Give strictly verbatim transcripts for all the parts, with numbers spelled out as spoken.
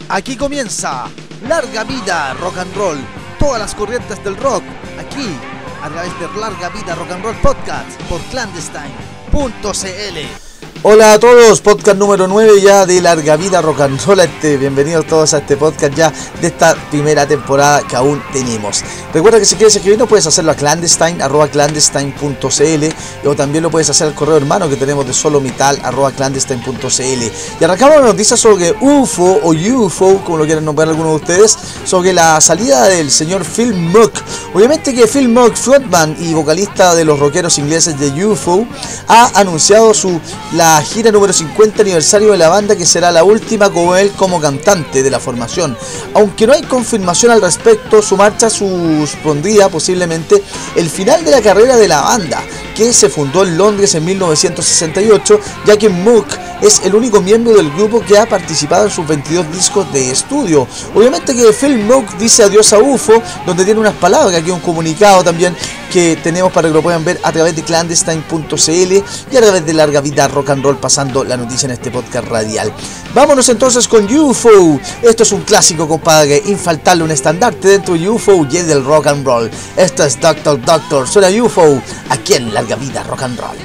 Aquí comienza Larga Vida Rock and Roll, todas las corrientes del rock, aquí a través de Larga Vida Rock and Roll Podcast por clandestine punto c l. Hola a todos, podcast número nueve ya de Larga Vida Rock and Roll. Este, bienvenidos todos a este podcast ya de esta primera temporada que aún tenemos. Recuerda que si quieres escribirnos puedes hacerlo a clandestine, arroba clandestine punto c l, o también lo puedes hacer al correo hermano que tenemos de solomital, arroba clandestine punto c l. Y arrancamos una noticia sobre U F O o U F O, como lo quieran nombrar algunos de ustedes, sobre la salida del señor Phil Moog. Obviamente que Phil Moog, frontman y vocalista de los rockeros ingleses de U F O, ha anunciado su la gira número cincuenta aniversario de la banda, que será la última con él como cantante de la formación. Aunque no hay confirmación al respecto, su marcha supondría posiblemente el final de la carrera de la banda, que se fundó en Londres en mil novecientos sesenta y ocho, ya que Moog es el único miembro del grupo que ha participado en sus veintidós discos de estudio. Obviamente que Phil Moog dice adiós a U F O, donde tiene unas palabras, aquí un comunicado también que tenemos para que lo puedan ver a través de clandestine punto c l y a través de Larga Vida Rock and Roll, pasando la noticia en este podcast radial. Vámonos entonces con U F O. Esto es un clásico, compadre, infaltable, un estandarte dentro de U F O y del rock and roll. Esto es Doctor Doctor, suena U F O aquí en Larga Vida Rock and Roll.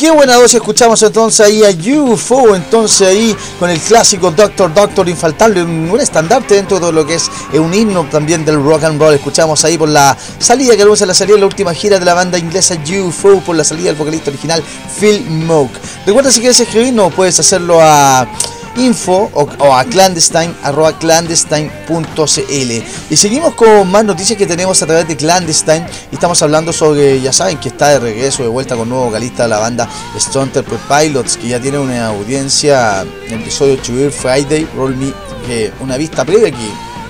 Qué buena dosis escuchamos entonces ahí a U F O, entonces ahí con el clásico Doctor Doctor infaltable, un, un estandarte dentro de todo lo que es un himno también del rock and roll. Escuchamos ahí por la salida que anuncia la salida de la última gira de la banda inglesa U F O, por la salida del vocalista original Phil Moog. Recuerda, si quieres escribirnos puedes hacerlo a info o, o a clandestine arroba clandestine punto c l. Y seguimos con más noticias que tenemos a través de Clandestine, y estamos hablando sobre, ya saben que está de regreso, de vuelta con nuevo vocalista de la banda Stone Temple Pilots, que ya tiene una audiencia en el episodio Trigger Friday Roll Me, eh, una vista previa que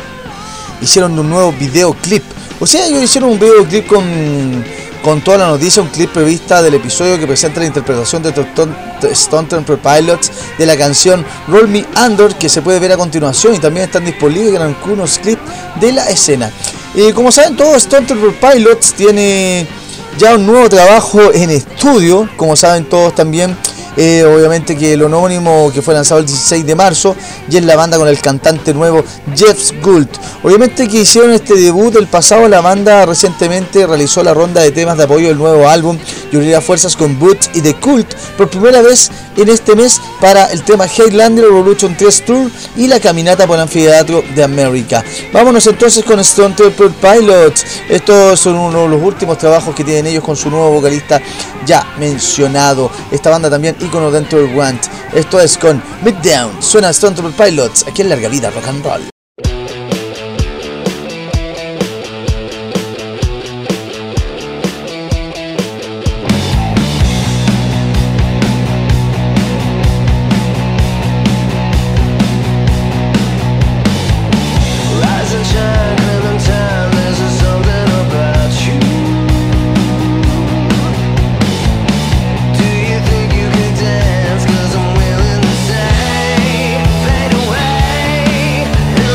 hicieron un nuevo videoclip. O sea, ellos hicieron un videoclip con con toda la noticia, un clip prevista del episodio que presenta la interpretación de Stone Temple Pilots de la canción Roll Me Under, que se puede ver a continuación, y también están disponibles algunos clips de la escena. Eh, como saben todos, Stone Temple Pilots tiene ya un nuevo trabajo en estudio, como saben todos también. Eh, obviamente que el homónimo, que fue lanzado el dieciséis de marzo, y es la banda con el cantante nuevo Jeff Gould. Obviamente que hicieron este debut el pasado, la banda recientemente realizó la ronda de temas de apoyo del nuevo álbum y unirá fuerzas con Boots y The Cult por primera vez en este mes para el tema Highlander Revolution tres Tour y la caminata por el anfiteatro de América. Vámonos entonces con Stone Temple Pilots. Estos son uno de los últimos trabajos que tienen ellos con su nuevo vocalista ya mencionado. Esta banda también ícono dentro del Grant. Esto es con Middown. Suena Stone Temple Pilots aquí en Larga Vida Rock and Roll. Fade away.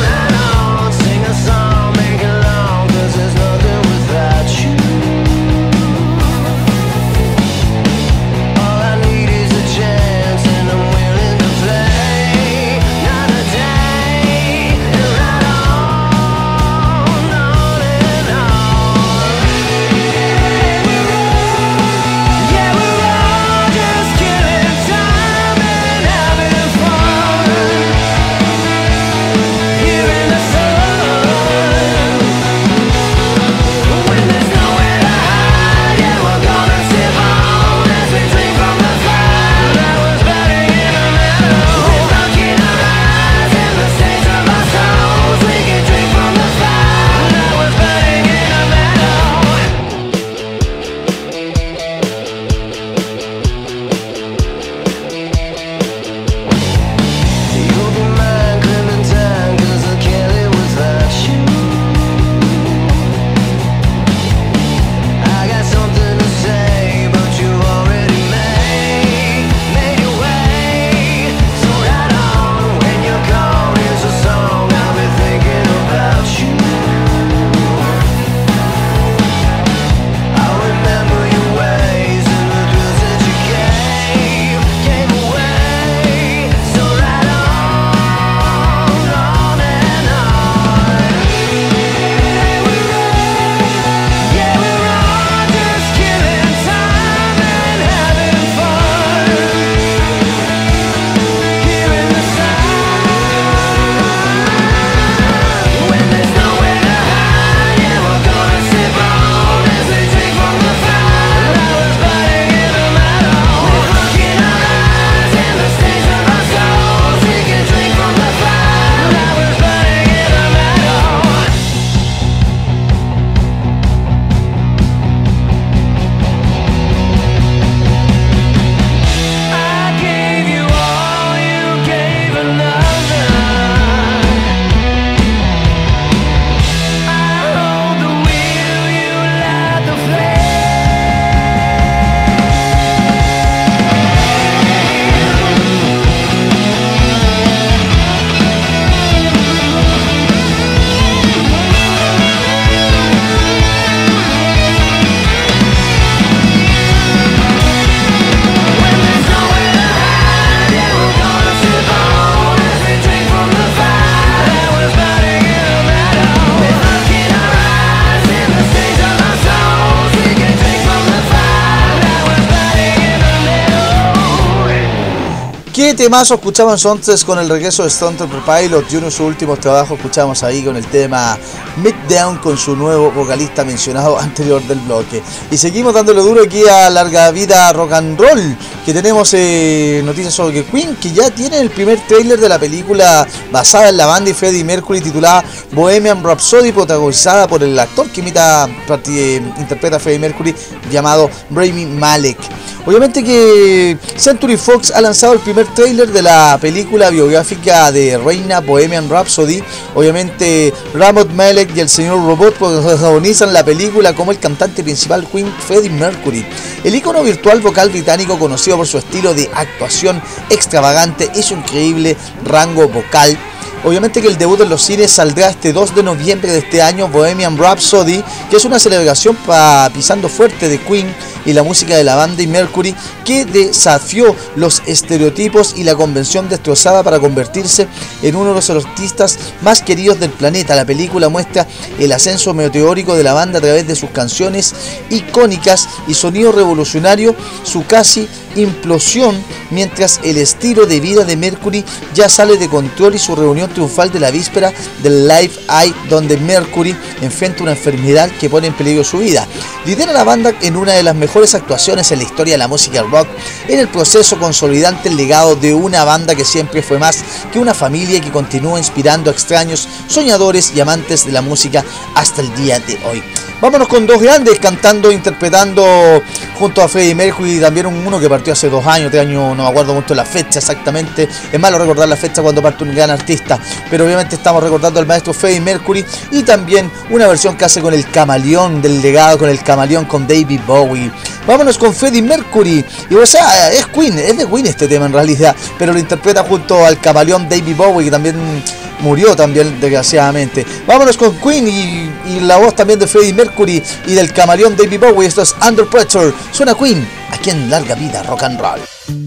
¿Qué temazo escuchamos entonces con el regreso de Stone Temple Pilots y uno de sus últimos trabajos? Escuchamos ahí con el tema Middown con su nuevo vocalista mencionado anterior del bloque. Y seguimos dándole duro aquí a Larga Vida Rock and Roll, que tenemos eh, noticias sobre Queen, que ya tiene el primer tráiler de la película basada en la banda y Freddie Mercury titulada Bohemian Rhapsody, protagonizada por el actor que imita, eh, interpreta a Freddie Mercury, llamado Rami Malek. Obviamente que Century Fox ha lanzado el primer tráiler de la película biográfica de Reina Bohemian Rhapsody. Obviamente Rami Malek y el señor Robot protagonizan la película como el cantante principal Queen, Freddie Mercury. El ícono virtual vocal británico, conocido por su estilo de actuación extravagante y su increíble rango vocal. Obviamente que el debut en los cines saldrá este dos de noviembre de este año, Bohemian Rhapsody, que es una celebración pa, pisando fuerte de Queen y la música de la banda y Mercury, que desafió los estereotipos y la convención destrozada para convertirse en uno de los artistas más queridos del planeta. La película muestra el ascenso meteórico de la banda a través de sus canciones icónicas y sonido revolucionario, su casi implosión, mientras el estilo de vida de Mercury ya sale de control, y su reunión triunfal de la víspera del Live Aid, donde Mercury enfrenta una enfermedad que pone en peligro su vida. Lidera la banda en una de las mejores actuaciones en la historia de la música rock, en el proceso consolidante el legado de una banda que siempre fue más que una familia y que continúa inspirando a extraños, soñadores y amantes de la música hasta el día de hoy. Vámonos con dos grandes cantando, interpretando junto a Freddie Mercury, y también uno que partió hace dos años, tres años, no me acuerdo mucho la fecha exactamente, es malo recordar la fecha cuando parte un gran artista, pero obviamente estamos recordando al maestro Freddie Mercury, y también una versión que hace con el camaleón del legado, con el camaleón con David Bowie. Vámonos con Freddie Mercury, y o sea, es Queen, es de Queen este tema en realidad, pero lo interpreta junto al camaleón David Bowie, que también murió también desgraciadamente. Vámonos con Queen y, y la voz también de Freddie Mercury y del camaleón David Bowie. Esto es Under Pressure. Suena Queen aquí en Larga Vida Rock and Roll.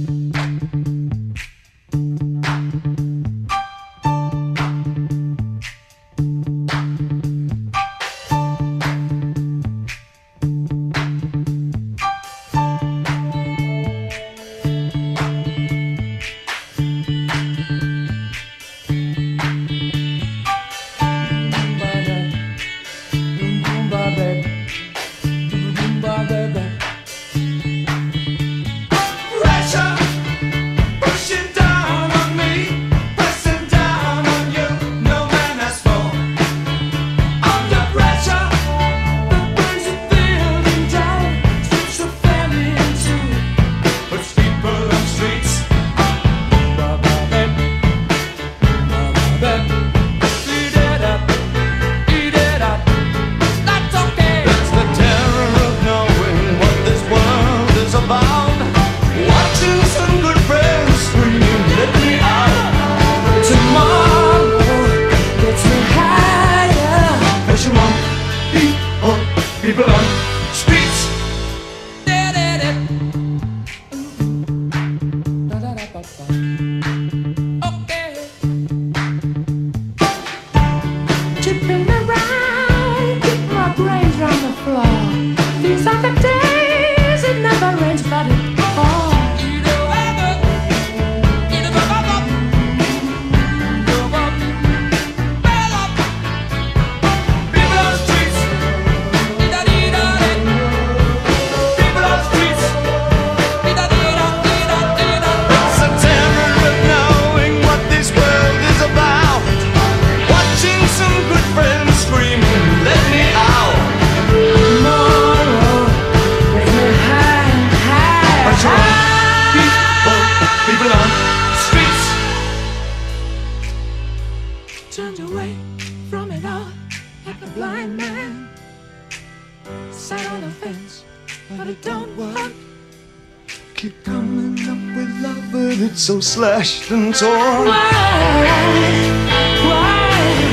So slashed and torn. Why? Why?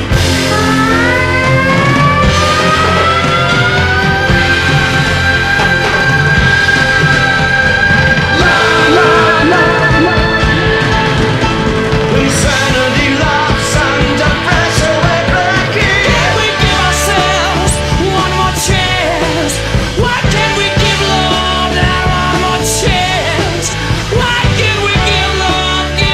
La, la, la, la. Insanity loves under pressure, we're breaking. Can we give ourselves one more chance? Why can't we give love that one more chance? Why can't we give love?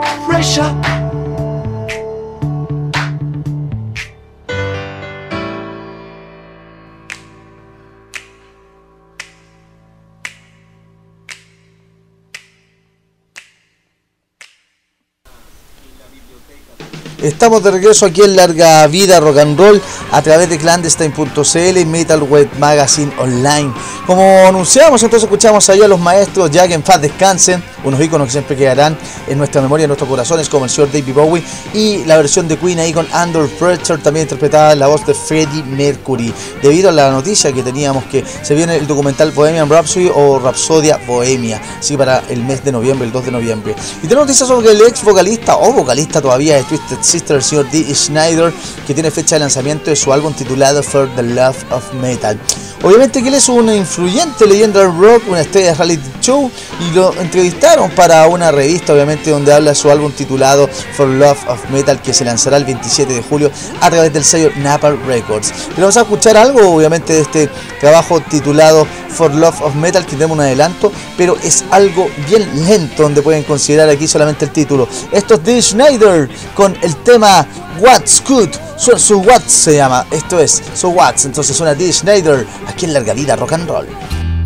pressure. Estamos de regreso aquí en Larga Vida Rock and Roll a través de clandestine punto c l y Metal Web Magazine Online. Como anunciamos, entonces escuchamos allá a los maestros, ya que en paz descansen, unos íconos que siempre quedarán en nuestra memoria, en nuestros corazones, como el señor David Bowie, y la versión de Queen ahí con Under Pressure, también interpretada en la voz de Freddie Mercury. Debido a la noticia que teníamos que se viene el documental Bohemian Rhapsody o Rapsodia Bohemia, sí, para el mes de noviembre, el dos de noviembre. Y tenemos noticias sobre el ex vocalista o vocalista todavía de Twisted Sister, el señor Dee Snider, que tiene fecha de lanzamiento de su álbum titulado For the Love of Metal. Obviamente que él es una influyente leyenda del rock, una estrella de reality show, y lo entrevistaron para una revista, obviamente, donde habla de su álbum titulado For Love of Metal, que se lanzará el veintisiete de julio a través del sello Napalm Records. Pero vamos a escuchar algo, obviamente, de este trabajo titulado For Love of Metal, que tenemos un adelanto, pero es algo bien lento, donde pueden considerar aquí solamente el título. Esto es Dee Snider con el tema What's Good, So, so What se llama, esto es So What, entonces suena Dee Snider aquí en Larga Vida Rock and Roll.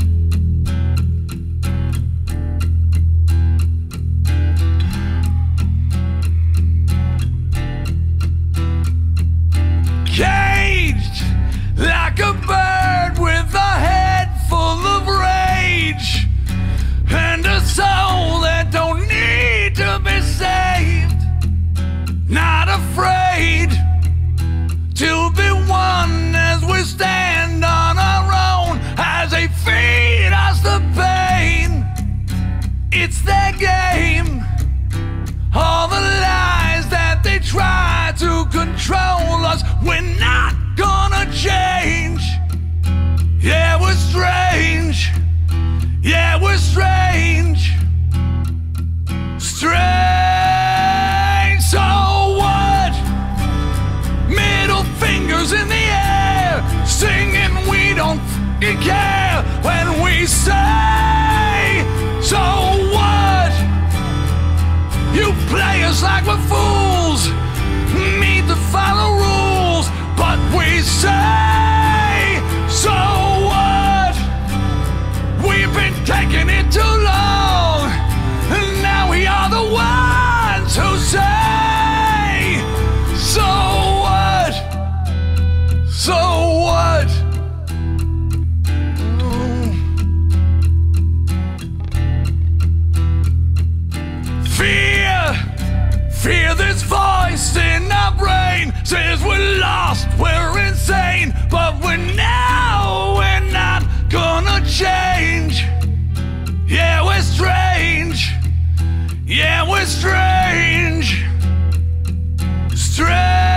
Caged like a bird with a head full of rage and a soul that don't need to be saved. Not afraid to be one as we stand on our own, as they feed us the pain. It's their game, all the lies that they try to control us. We're not gonna change. Yeah, we're strange. Yeah, we're strange. Strange. So what? Middle fingers in the air, singing we don't f***ing care when we say, so what? You play us like we're fools, need to follow rules, but we say, so what? We've been taking it too long, and now we are the ones who say, so what? So what? Mm. Fear, fear this voice in our brain says we're lost, we're insane, but we're now, we're not gonna change. Yeah, we're strange. Yeah, we're strange. Strange.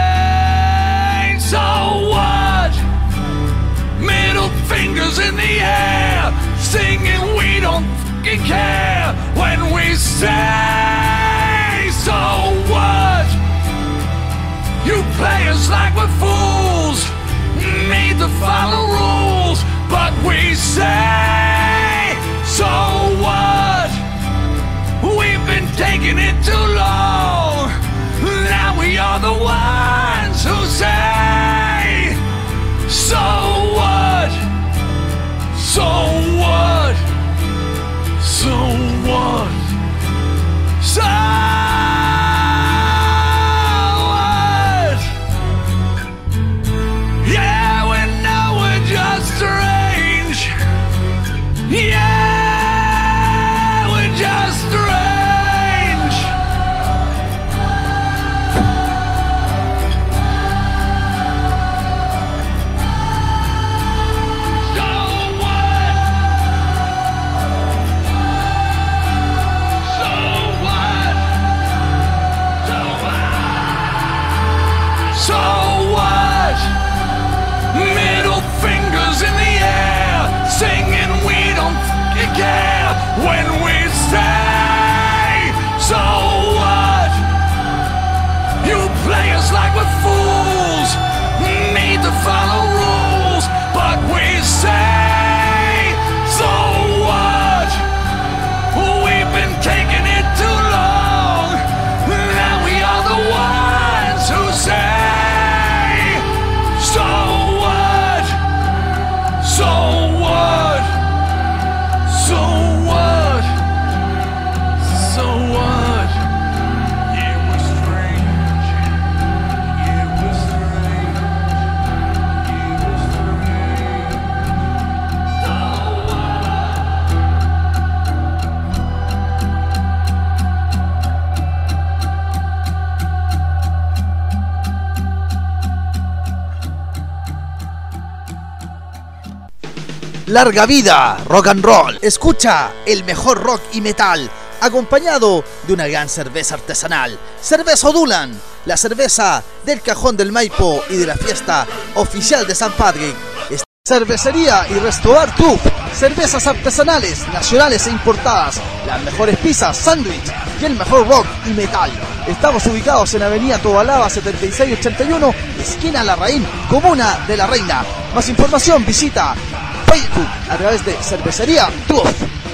So what? Middle fingers in the air, singing we don't f***ing care when we say, so what? You play us like we're fools, need to follow rules, but we say, so what? We've been taking it too long, now we are the ones who say, so what? So what? So what? So what? Yeah, we know we're just strange. Yeah, we're just strange. Larga vida, rock and roll. Escucha el mejor rock y metal, acompañado de una gran cerveza artesanal. Cerveza Odulan, la cerveza del Cajón del Maipo y de la fiesta oficial de San Patrick. Cervecería y Restaurar Club, cervezas artesanales, nacionales e importadas, las mejores pizzas, sándwich y el mejor rock y metal. Estamos ubicados en Avenida Tobalaba setenta y seis ochenta y uno, esquina Larraín, comuna de La Reina. Más información visita Facebook a través de Cervecería Club.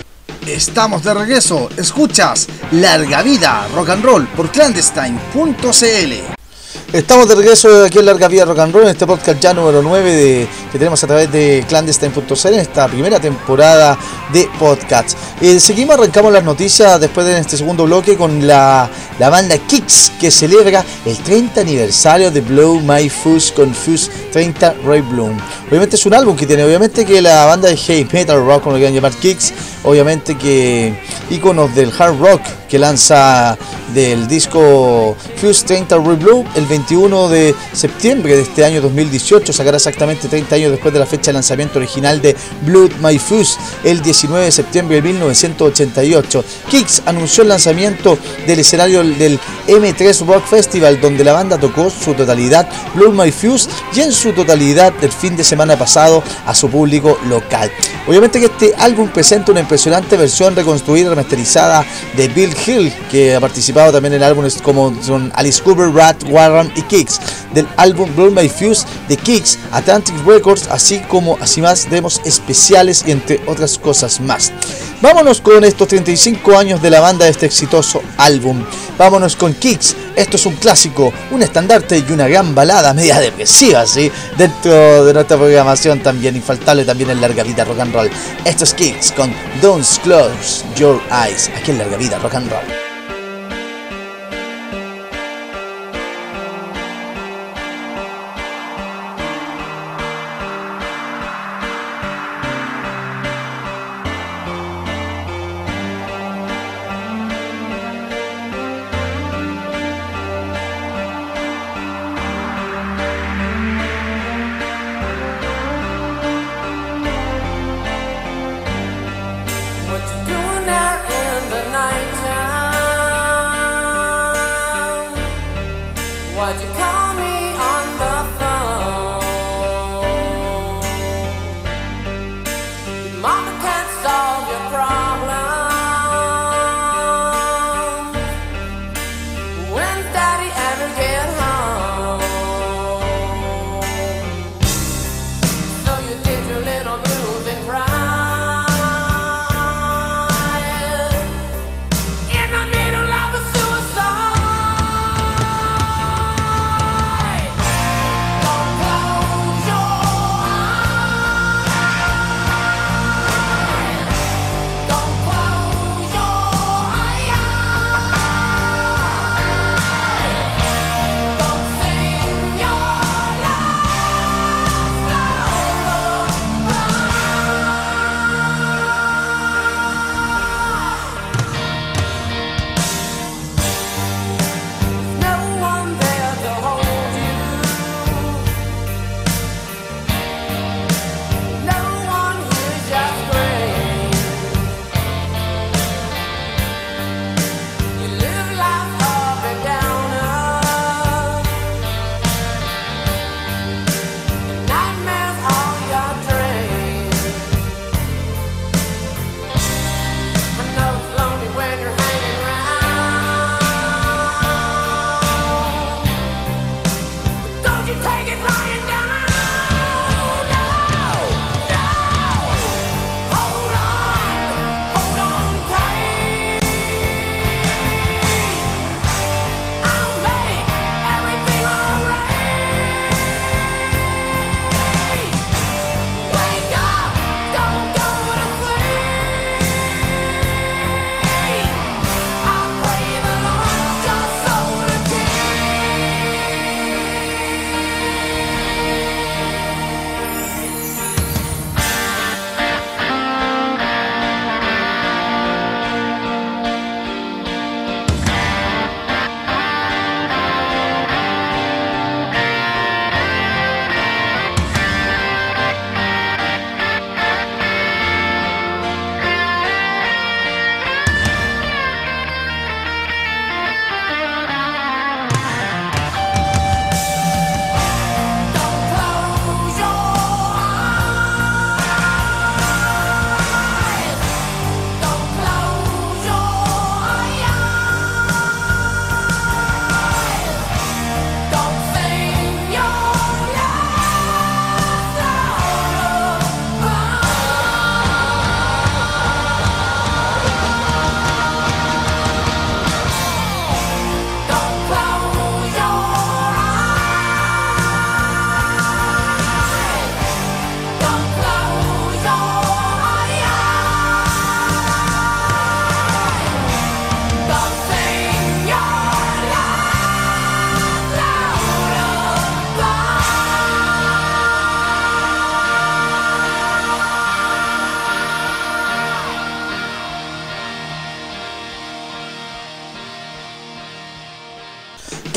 Estamos de regreso, escuchas Larga Vida Rock and Roll por clandestine punto c l. Estamos de regreso aquí en Larga Vida Rock and Roll, en este podcast ya número nueve de, que tenemos a través de clandestine punto c l en esta primera temporada de podcast. Eh, seguimos, arrancamos las noticias después de este segundo bloque con la, la banda Kix, que celebra el treinta aniversario de Blow My Fuse con Fuse treinta Ray Bloom. Obviamente es un álbum que tiene, obviamente que la banda de heavy metal rock, como lo quieran llamar, Kix, obviamente que íconos del hard rock que lanza del disco Fuse treinta Ray Bloom el veintiuno de septiembre de este año dos mil dieciocho, sacará exactamente treinta años después de la fecha de lanzamiento original de Blood My Fuse, el diecinueve de septiembre de mil novecientos ochenta y ocho. Kix anunció el lanzamiento del escenario del eme tres Rock Festival, donde la banda tocó su totalidad Blood My Fuse y en su totalidad el fin de semana pasado a su público local. Obviamente que este álbum presenta una impresionante versión reconstruida y remasterizada de Bill Hill, que ha participado también en álbumes como son Alice Cooper, Rat, Warren y Kix, del álbum Blow My Fuse de Kix, Atlantic Records, así como así más demos especiales y entre otras cosas más. Vámonos con estos treinta y cinco años de la banda de este exitoso álbum. Vámonos con Kix. Esto es un clásico, un estandarte y una gran balada media depresiva, ¿sí? Dentro de nuestra programación también infaltable también en Larga Vida Rock and Roll. Esto es Kix con Don't Close Your Eyes, aquí en Larga Vida Rock and Roll. In the middle of a suicide.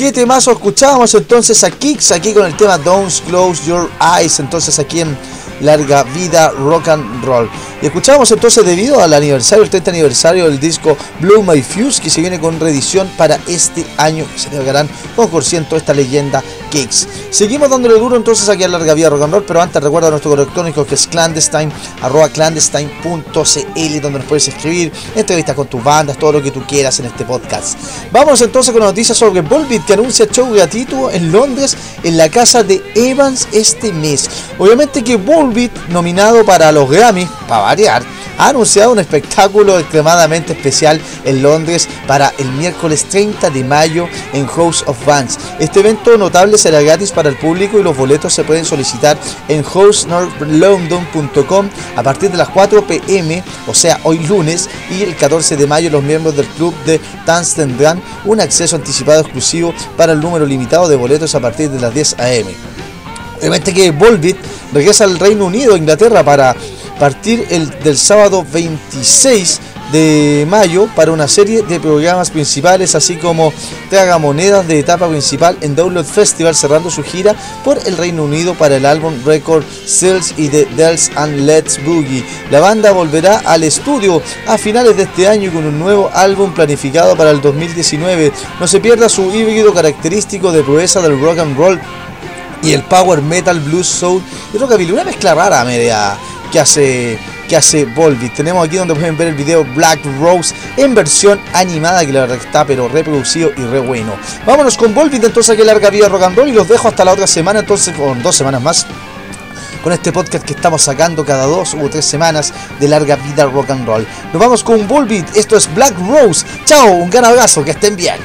¿Qué temazo escuchábamos entonces a Kix aquí con el tema Don't Close Your Eyes? Entonces aquí en Larga Vida Rock and Roll. Y escuchábamos entonces, debido al aniversario, el treinta aniversario del disco Blow My Fuse, que se viene con reedición para este año, que se celebrarán con concierto esta leyenda Kix. Seguimos dándole duro entonces aquí a Larga Vida Rock and Roll, pero antes recuerda nuestro correo electrónico, que es clandestine arroba clandestine punto cl, donde nos puedes escribir entrevistas con tus bandas, todo lo que tú quieras en este podcast. Vamos entonces con noticias sobre Volbeat, que anuncia show gratuito en Londres en la casa de Evans este mes. Obviamente que Volbeat, nominado para los Grammy, para variar, ha anunciado un espectáculo extremadamente especial en Londres para el miércoles treinta de mayo en House of Bands. Este evento notable será gratis para el público y los boletos se pueden solicitar en house north london punto com a partir de las cuatro pe eme, o sea hoy lunes, y el catorce de mayo los miembros del club de Dance tendrán un acceso anticipado exclusivo para el número limitado de boletos a partir de las diez a eme. Obviamente que Volbeat regresa al Reino Unido, Inglaterra, para partir el, del sábado veintiséis de mayo para una serie de programas principales, así como tragamonedas de etapa principal en Download Festival, cerrando su gira por el Reino Unido para el álbum Record Sales y The Dells and Let's Boogie. La banda volverá al estudio a finales de este año con un nuevo álbum planificado para el dos mil diecinueve. No se pierda su híbrido característico de proeza del rock and roll y el power metal, blues, soul y rockabilly, una mezcla rara media que hace que hace Volbeat. Tenemos aquí donde pueden ver el video Black Rose en versión animada, que la verdad está pero reproducido y re bueno. Vámonos con Volbeat entonces, que Larga Vida Rock and Roll, y los dejo hasta la otra semana, entonces con dos semanas más, con este podcast que estamos sacando cada dos o tres semanas de Larga Vida Rock and Roll. Nos vamos con Volbeat, esto es Black Rose. Chao, un gran abrazo, que estén bien.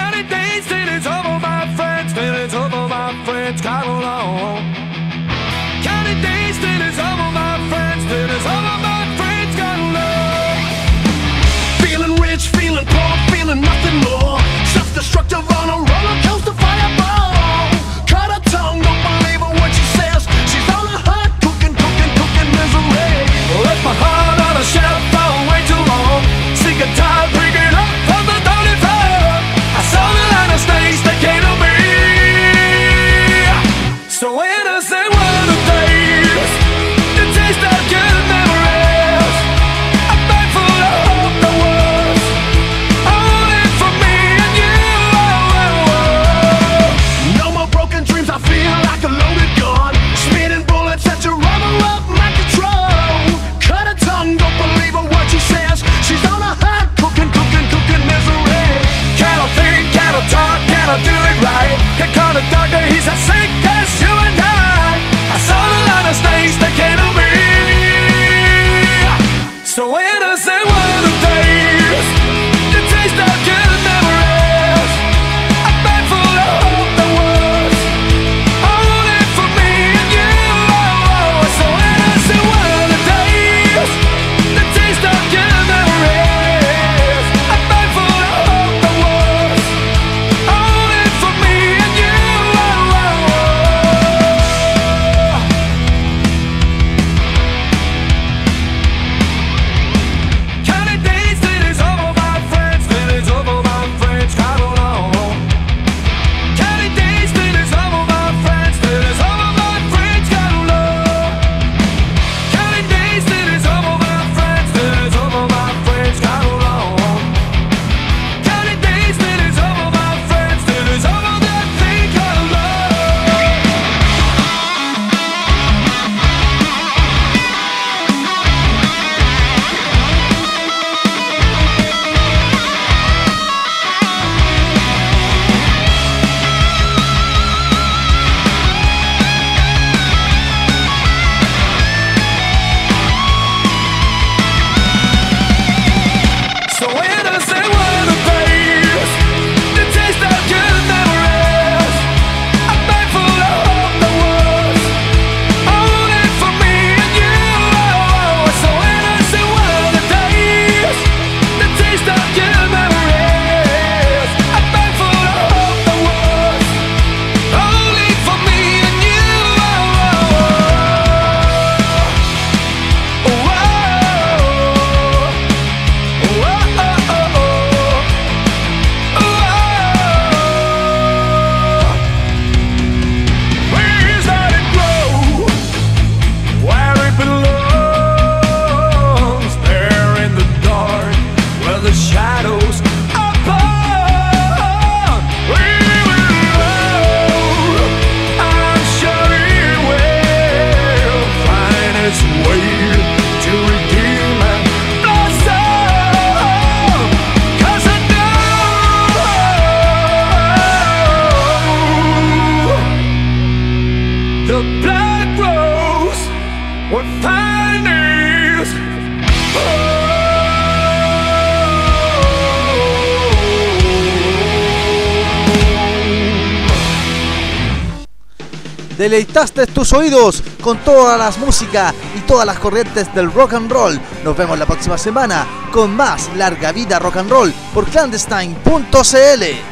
Nothing more, self-destructive on a roller coaster fireball. Cut her tongue, don't believe her when she says she's on a hot cooking, cooking, cooking misery. Left my heart on a shelf for way too long. Sick and tired, bring it up from the dirty floor. I saw the line of snakes that came to me. So innocent one of days, the taste of good memories. A bag full of hope that was only for me and you. No more broken dreams, I feel like a loaded gun, spitting bullets at your rubber up my control. Cut her tongue, don't believe her what she says. She's on a hot cooking, cooking, cooking misery. Cannot think, cannot talk, cannot do it right. Can't call the doctor, he's as sick as you and I. I saw the line of snakes that came to me. So innocent one of days, the taste of good memories. A bag full of hope that was only for me and you. So innocent one of days, the taste of good memories. A bag full of hope that was only for me and you. deleitaste tus oídos con todas las músicas y todas las corrientes del rock and roll. Nos vemos la próxima semana con más Larga Vida Rock and Roll por clandestine punto c l.